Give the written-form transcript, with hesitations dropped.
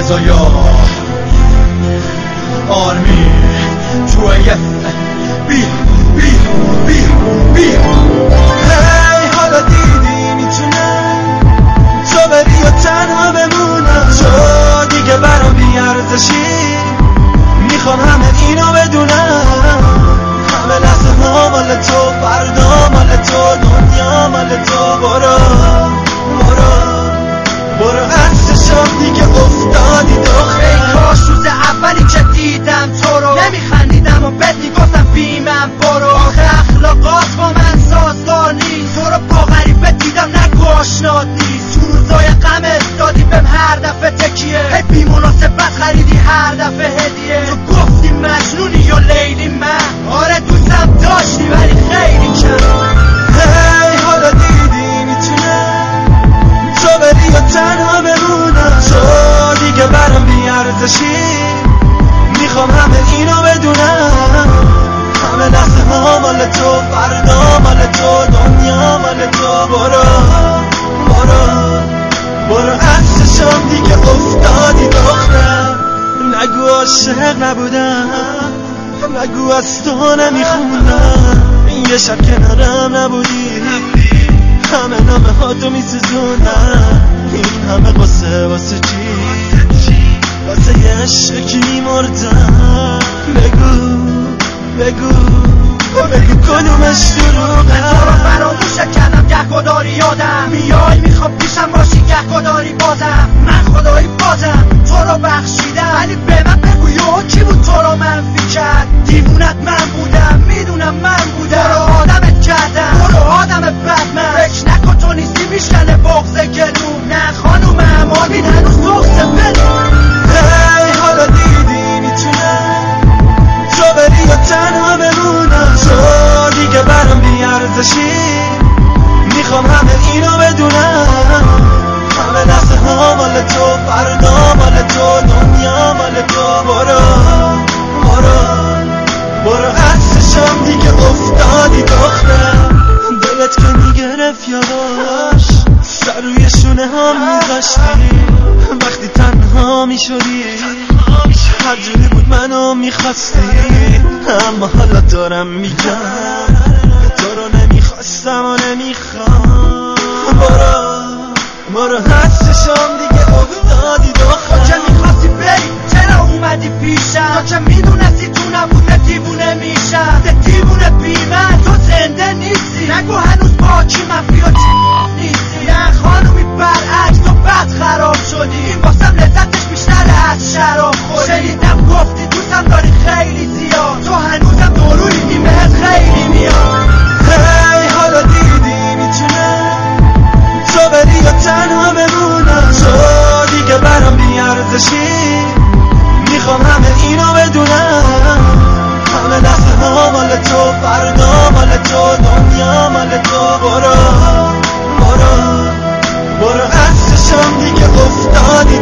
روزایا آرمی توی بی بی بی بی هی حالا دیدی میتونه تو بری و تنها بمونم تو دیگه برام بیارزشی میخوام همه اینو بدونم همه لحظه ها مال تو فردا مال تو دنیا مال تو برو عکسشم دیگه افتادی دختر ای کاش روز اولی که دیدم تو رو نمیخندیدم و بهت میگفتم بیمم برو آخه اخلاقات با من سازگار نیست تو رو با غریبه دیدم نگو آشنات نیست تو روزای غمت دادی بهم هر دفعه تکیه هی بی مناسبت خریدی هر دفعه هدیه تو گفتی مجنونی یا لیلی من آره دوستم داشتی ولی خیلی کم هی حالا دیدی میتونه تو بری و تنها بمونم تو دیگه برام بیارزشی میخوام همه اینو بدونم همه لحظه ها مال تو فردا مال تو دنیا مال تو برو عکسشم دیگه افتادی دختر نگو عاشق نبودم نگو از تو نمیخوندم یه شب کنارم نبودی همه نامه ها تو میسوزوندم این همه قصه واسه چی واسه یه عشق کی میمردم بگو کدومش دروغه تو رو فراموشت کردم گه داری یادم میای میخوام پیشم باشی گه داری بازم من خدایی بازم تو رو بخشیدم ولی به من بگو یهو کی بود تو رو منفی کرد دیوونت من بودم میدونم من بودم تو رو آدمت کردم تو رو آدم بد من فکر نکن تو نیستی میشکنه بغض گلوم نه خانوم امامین هنوز بغض بلوم هی حالا دیدی میتونه تو بری و تنها بمونم تو دیگه برام بیارزشی میخوام همه اینو بدونم همه لحظه ها مال تو فردا مال تو دنیا مال تو برو عکسشم دیگه افتادی دختر دلت که میگرفت یواش سر روی شونه ها میذاشتی وقتی تنها میشدی هر جوری بود منو میخواستی اما حالا دارم میگم تو رو نمیخواستم و نمیخوام برو عکسشم دیگه افتادی دختر تو که میخواستی بری چرا اومدی پیشم تو که میدونستی تو نبوده دیوونه میشم دیوونه بی من تو زنده نیستی نگو هنوز با کی مفیا نیستی نه خانومی برعکس تو بد خراب شدی این واسم لذتش بیشتره از شراب خوری شنیدم گفتی دوستم داری خیلی زیاد تو هنوزم دوروی این بهت خیلی میاد هی حالا دیدی میتونه تو بری و تنها بمونم تو دیگه برام بیارزشی میخوام همه اینو بدونم همه لحظه ها مال تو فردا مال تو دنیا مال تو برو عکسشم دیگه افتادی